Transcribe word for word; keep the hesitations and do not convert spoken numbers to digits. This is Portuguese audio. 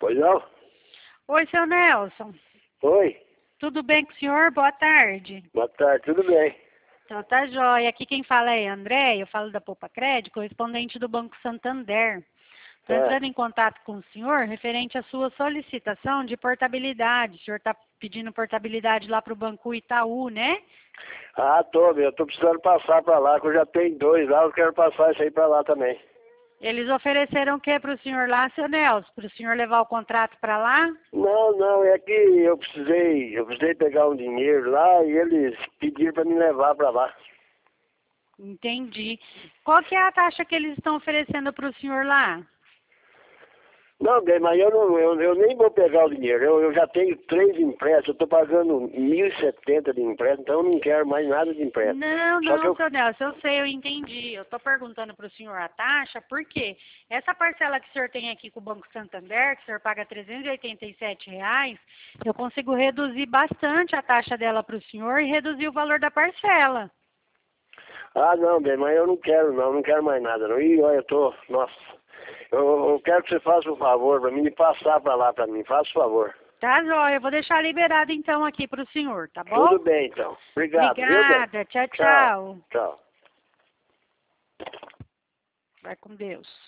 Pois não? Oi, seu Nelson. Oi. Tudo bem com o senhor? Boa tarde. Boa tarde, tudo bem? Então tá jóia. Aqui quem fala é André, eu falo da Poupa Crédito, correspondente do Banco Santander. Estou É. entrando em contato com o senhor referente à sua solicitação de portabilidade. O senhor está pedindo portabilidade lá para o Banco Itaú, né? Ah, tô, meu. Eu tô precisando passar pra lá, que eu já tenho dois lá, eu quero passar isso aí pra lá também. Eles ofereceram o que para o senhor lá, seu Nelson? Para o senhor levar o contrato para lá? Não, não, é que eu precisei, eu precisei pegar um dinheiro lá e eles pediram pra me levar pra lá. Entendi. Qual que é a taxa que eles estão oferecendo para o senhor lá? Não, bem, mas eu, não, eu, eu nem vou pegar o dinheiro. Eu, eu já tenho três empréstimos, eu tô pagando mil e setenta de empréstimo, então eu não quero mais nada de empréstimo. Não, Só que não, eu... seu Nelson, eu sei, eu entendi. Eu estou perguntando para o senhor a taxa, porque essa parcela que o senhor tem aqui com o Banco Santander, que o senhor paga trezentos e oitenta e sete reais, eu consigo reduzir bastante a taxa dela para o senhor e reduzir o valor da parcela. Ah, não, bem, mas eu não quero não, não quero mais nada não. E olha, eu tô, nossa, eu, eu quero que você faça um favor pra mim e passar pra lá pra mim, faça o favor. Tá, jóia, eu vou deixar liberado então aqui para o senhor, tá bom? Tudo bem então, obrigado, viu, bem? Obrigada, tchau, Tchau, tchau. tchau. Vai com Deus.